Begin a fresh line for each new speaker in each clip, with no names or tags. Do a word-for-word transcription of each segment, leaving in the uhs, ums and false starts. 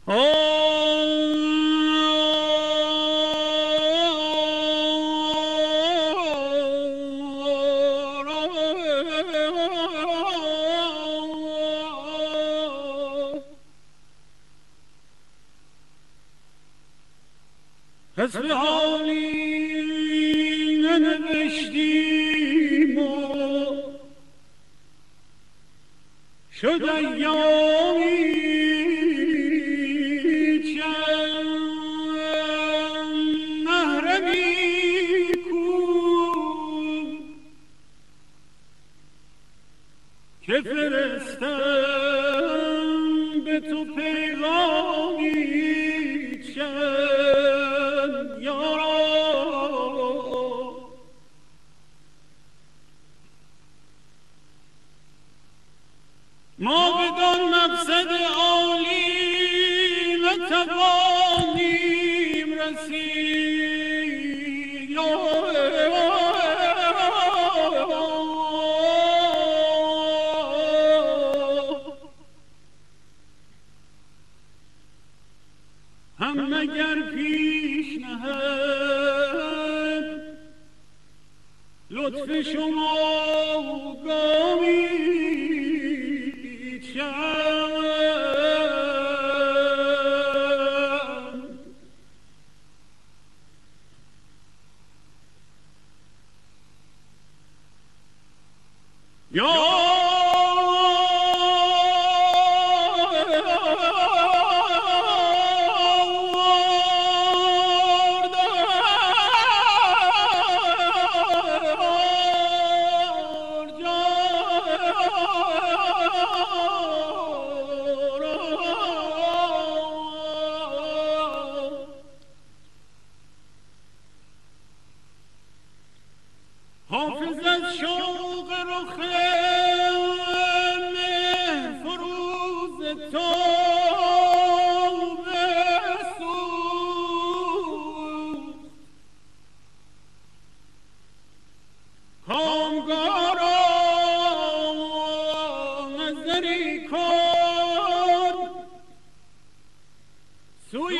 حسب حالی ننوشتیم و شد ایامی چند محرمی کو که فرستم به تو پیغامی چند یارا ما بدان مقصد عالی نتوانیم رسید هم اگر پیش نهد لطف شما گامی یا حافظ از شوق رخ مه فروز تو بسوخت کامگارا نظری کن سوی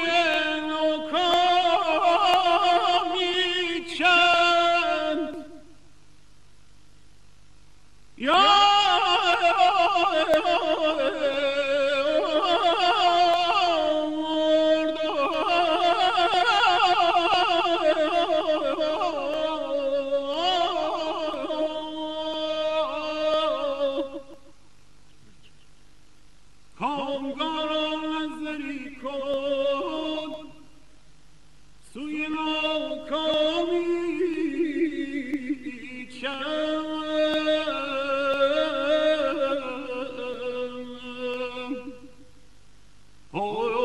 ناکامی چند یا کامگاران نظری کن سوی ناکامی چند Oh